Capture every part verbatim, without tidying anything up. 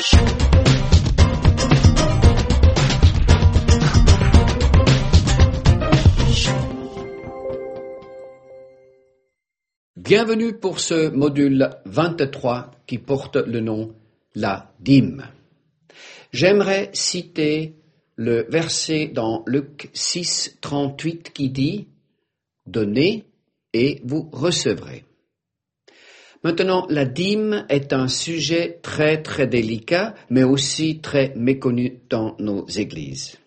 Bienvenue pour ce module vingt-trois qui porte le nom « La dîme ». J'aimerais citer le verset dans Luc six, trente-huit qui dit « Donnez et vous recevrez ». Maintenant, la dîme est un sujet très très délicat, mais aussi très méconnu dans nos églises.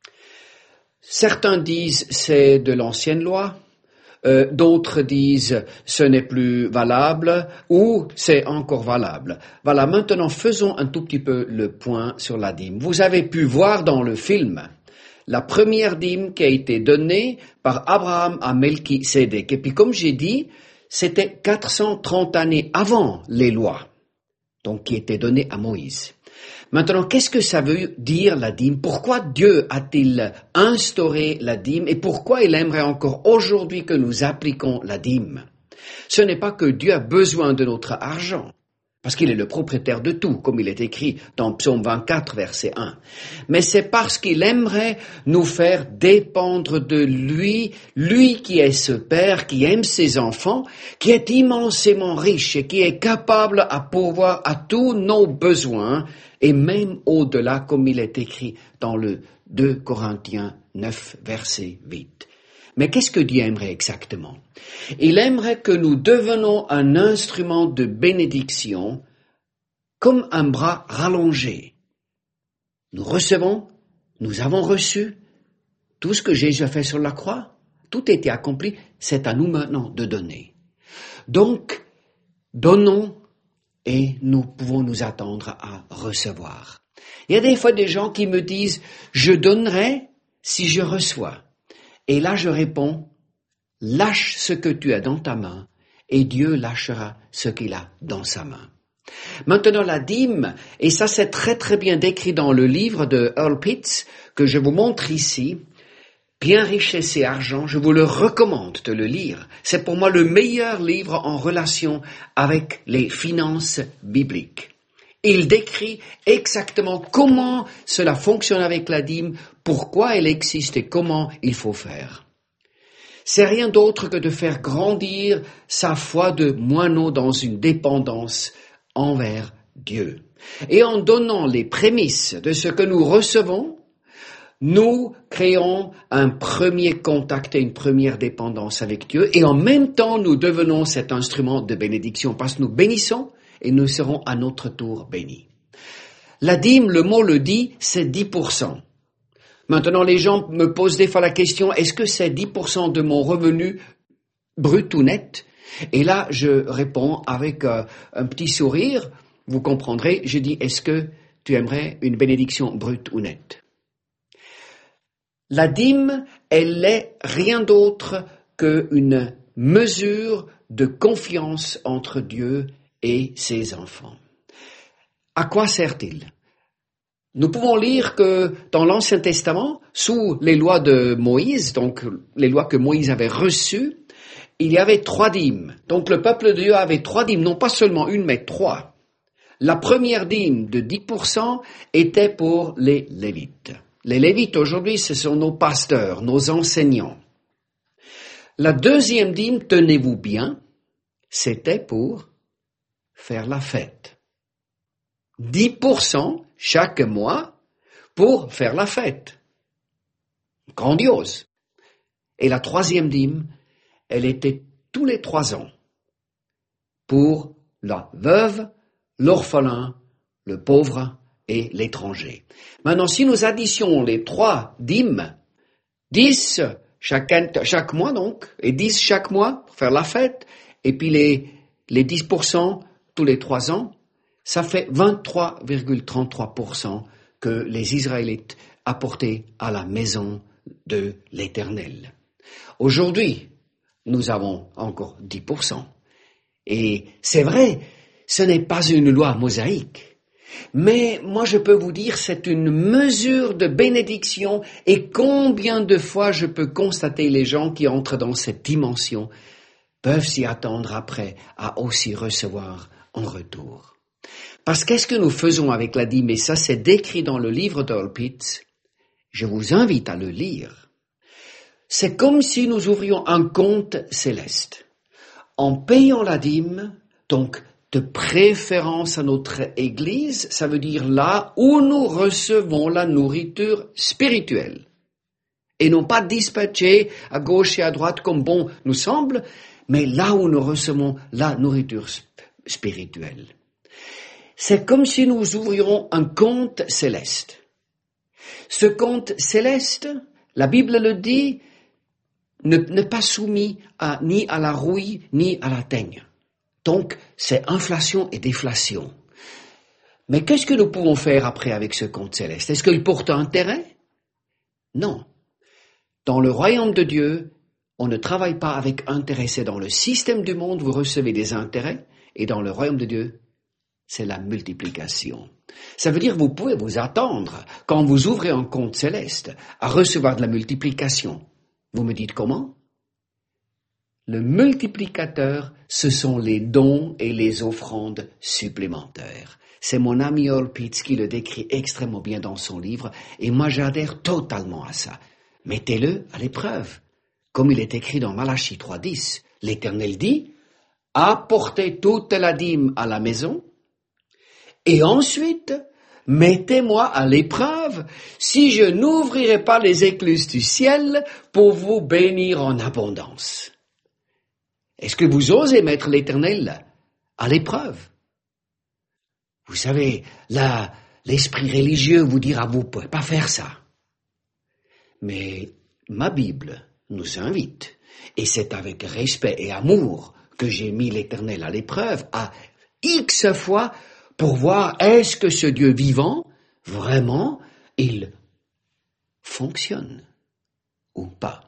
Certains disent c'est de l'ancienne loi. Euh, d'autres disent ce n'est plus valable ou c'est encore valable. Voilà, maintenant faisons un tout petit peu le point sur la dîme. Vous avez pu voir dans le film la première dîme qui a été donnée par Abraham à Melchisédek. Et puis comme j'ai dit, c'était quatre cent trente années avant les lois, donc qui étaient données à Moïse. Maintenant, qu'est-ce que ça veut dire la dîme? Pourquoi Dieu a-t-il instauré la dîme et pourquoi il aimerait encore aujourd'hui que nous appliquions la dîme? Ce n'est pas que Dieu a besoin de notre argent, parce qu'il est le propriétaire de tout, comme il est écrit dans Psaume vingt-quatre, verset un. Mais c'est parce qu'il aimerait nous faire dépendre de lui, lui qui est ce Père, qui aime ses enfants, qui est immensément riche et qui est capable à pourvoir à tous nos besoins, et même au-delà, comme il est écrit dans le deux Corinthiens neuf, verset huit. Mais qu'est-ce que Dieu aimerait exactement? Il aimerait que nous devenions un instrument de bénédiction comme un bras rallongé. Nous recevons, nous avons reçu tout ce que Jésus a fait sur la croix. Tout a été accompli, c'est à nous maintenant de donner. Donc, donnons et nous pouvons nous attendre à recevoir. Il y a des fois des gens qui me disent « je donnerai si je reçois ». Et là, je réponds, lâche ce que tu as dans ta main et Dieu lâchera ce qu'il a dans sa main. Maintenant, la dîme, et ça c'est très très bien décrit dans le livre de Earl Pitts que je vous montre ici, Bien richesse et argent, je vous le recommande de le lire. C'est pour moi le meilleur livre en relation avec les finances bibliques. Il décrit exactement comment cela fonctionne avec la dîme, pourquoi elle existe et comment il faut faire. C'est rien d'autre que de faire grandir sa foi de moineau dans une dépendance envers Dieu. Et en donnant les prémices de ce que nous recevons, nous créons un premier contact et une première dépendance avec Dieu et en même temps nous devenons cet instrument de bénédiction parce que nous bénissons et nous serons à notre tour bénis. La dîme, le mot le dit, c'est dix pour cent. Maintenant, les gens me posent des fois la question, est-ce que c'est dix pour cent de mon revenu brut ou net? Et là, je réponds avec euh, un petit sourire, vous comprendrez, je dis, est-ce que tu aimerais une bénédiction brute ou nette? La dîme, elle est rien d'autre qu'une mesure de confiance entre Dieu et ses enfants. À quoi sert-il? Nous pouvons lire que dans l'Ancien Testament, sous les lois de Moïse, donc les lois que Moïse avait reçues, il y avait trois dîmes. Donc le peuple de Dieu avait trois dîmes, non pas seulement une, mais trois. La première dîme de dix pour cent était pour les Lévites. Les Lévites aujourd'hui, ce sont nos pasteurs, nos enseignants. La deuxième dîme, tenez-vous bien, c'était pour faire la fête. dix pour cent chaque mois pour faire la fête. Grandiose. Et la troisième dîme, elle était tous les trois ans pour la veuve, l'orphelin, le pauvre et l'étranger. Maintenant, si nous additions les trois dîmes, dix chaque, chaque mois donc, et dix chaque mois pour faire la fête, et puis les, les dix pour cent tous les trois ans, ça fait vingt-trois virgule trente-trois pour cent que les Israélites apportaient à la maison de l'Éternel. Aujourd'hui, nous avons encore dix pour cent. Et c'est vrai, ce n'est pas une loi mosaïque. Mais moi je peux vous dire, c'est une mesure de bénédiction et combien de fois je peux constater les gens qui entrent dans cette dimension peuvent s'y attendre après à aussi recevoir en retour. Parce qu'est-ce que nous faisons avec la dîme? Et ça, c'est décrit dans le livre d'Earl Pitts. Je vous invite à le lire. C'est comme si nous ouvrions un compte céleste. En payant la dîme, donc de préférence à notre Église, ça veut dire là où nous recevons la nourriture spirituelle. Et non pas dispatchée à gauche et à droite comme bon nous semble, mais là où nous recevons la nourriture spirituelle. C'est comme si nous ouvrions un compte céleste. Ce compte céleste, la Bible le dit, ne, n'est pas soumis à, ni à la rouille, ni à la teigne. Donc, c'est inflation et déflation. Mais qu'est-ce que nous pouvons faire après avec ce compte céleste? Est-ce qu'il porte intérêt? Non. Dans le royaume de Dieu, on ne travaille pas avec intérêt. C'est dans le système du monde, vous recevez des intérêts, et dans le royaume de Dieu, c'est la multiplication. Ça veut dire que vous pouvez vous attendre, quand vous ouvrez un compte céleste, à recevoir de la multiplication. Vous me dites comment? Le multiplicateur, ce sont les dons et les offrandes supplémentaires. C'est mon ami Earl Pitts qui le décrit extrêmement bien dans son livre, et moi j'adhère totalement à ça. Mettez-le à l'épreuve. Comme il est écrit dans Malachie trois dix, l'Éternel dit, « Apportez toute la dîme à la maison, et ensuite, mettez-moi à l'épreuve si je n'ouvrirai pas les écluses du ciel pour vous bénir en abondance. » Est-ce que vous osez mettre l'Éternel à l'épreuve? Vous savez, là, l'esprit religieux vous dira, vous ne pouvez pas faire ça. Mais ma Bible nous invite, et c'est avec respect et amour que j'ai mis l'Éternel à l'épreuve, à X fois, pour voir est-ce que ce Dieu vivant, vraiment, il fonctionne ou pas.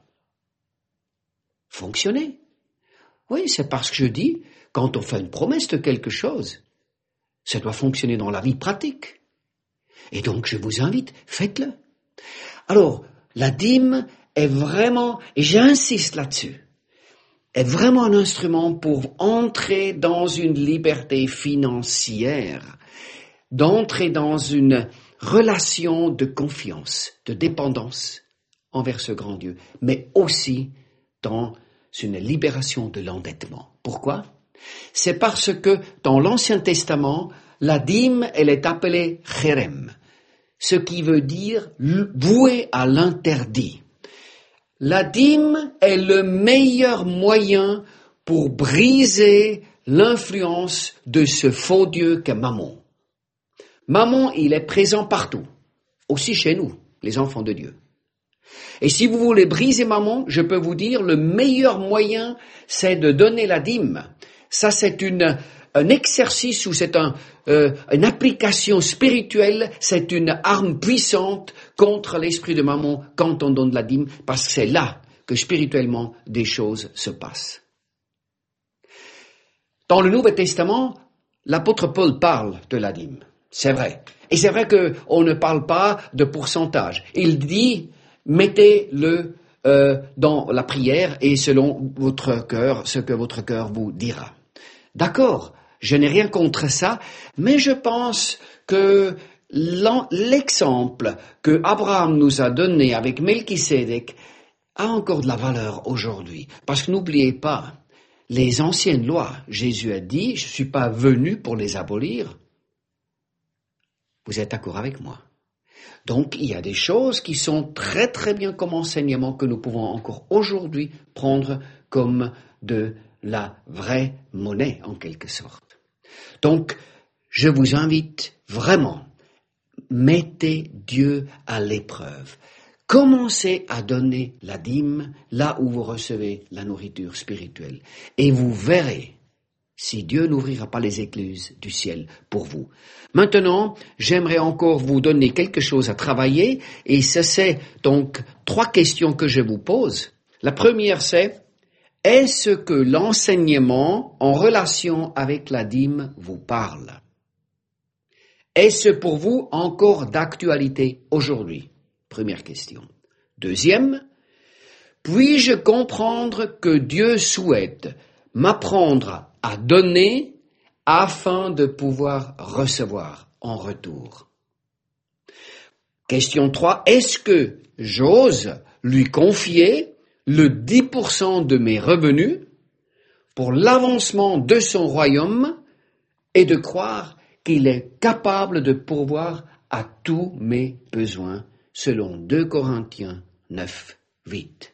Fonctionner. Oui, c'est parce que je dis, quand on fait une promesse de quelque chose, ça doit fonctionner dans la vie pratique. Et donc, je vous invite, faites-le. Alors, la dîme est vraiment, et j'insiste là-dessus, est vraiment un instrument pour entrer dans une liberté financière, d'entrer dans une relation de confiance, de dépendance envers ce grand Dieu, mais aussi dans une libération de l'endettement. Pourquoi? C'est parce que dans l'Ancien Testament, la dîme, elle est appelée cherem, ce qui veut dire voué à l'interdit. La dîme est le meilleur moyen pour briser l'influence de ce faux Dieu qu'est Mammon. Mammon, il est présent partout, aussi chez nous, les enfants de Dieu. Et si vous voulez briser Mammon, je peux vous dire, le meilleur moyen, c'est de donner la dîme. Ça, c'est une, un exercice ou c'est un, euh, une application spirituelle, c'est une arme puissante contre l'esprit de Mammon quand on donne la dîme, parce que c'est là que spirituellement des choses se passent. Dans le Nouveau Testament, l'apôtre Paul parle de la dîme. C'est vrai. Et c'est vrai qu'on ne parle pas de pourcentage. Il dit, mettez-le euh, dans la prière et selon votre cœur, ce que votre cœur vous dira. D'accord, je n'ai rien contre ça, mais je pense que l'exemple que Abraham nous a donné avec Melchisédek a encore de la valeur aujourd'hui. Parce que n'oubliez pas, les anciennes lois, Jésus a dit, je ne suis pas venu pour les abolir. Vous êtes d'accord avec moi? Donc, il y a des choses qui sont très très bien comme enseignement que nous pouvons encore aujourd'hui prendre comme de la vraie monnaie, en quelque sorte. Donc, je vous invite vraiment, mettez Dieu à l'épreuve. Commencez à donner la dîme là où vous recevez la nourriture spirituelle. Et vous verrez si Dieu n'ouvrira pas les écluses du ciel pour vous. Maintenant, j'aimerais encore vous donner quelque chose à travailler, et ce c'est donc trois questions que je vous pose. La première c'est, est-ce que l'enseignement en relation avec la dîme vous parle? Est-ce pour vous encore d'actualité aujourd'hui? Première question. Deuxième, puis-je comprendre que Dieu souhaite m'apprendre à donner afin de pouvoir recevoir en retour. Question trois. Est-ce que j'ose lui confier le dix pour cent de mes revenus pour l'avancement de son royaume et de croire qu'il est capable de pourvoir à tous mes besoins, selon deux Corinthiens neuf, huit.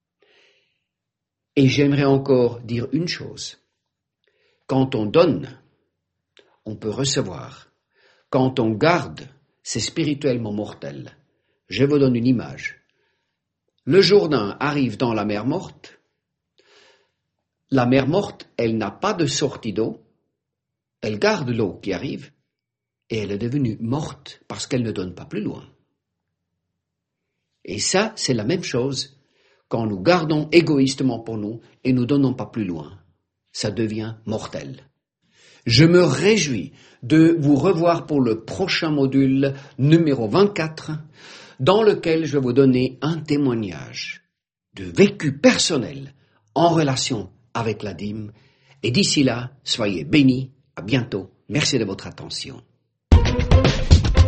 Et j'aimerais encore dire une chose. Quand on donne, on peut recevoir. Quand on garde, c'est spirituellement mortel. Je vous donne une image. Le Jourdain arrive dans la mer morte. La mer morte, elle n'a pas de sortie d'eau. Elle garde l'eau qui arrive et elle est devenue morte parce qu'elle ne donne pas plus loin. Et ça, c'est la même chose quand nous gardons égoïstement pour nous et nous donnons pas plus loin. Ça devient mortel. Je me réjouis de vous revoir pour le prochain module numéro vingt-quatre, dans lequel je vais vous donner un témoignage de vécu personnel en relation avec la dîme. Et d'ici là, soyez bénis. À bientôt. Merci de votre attention.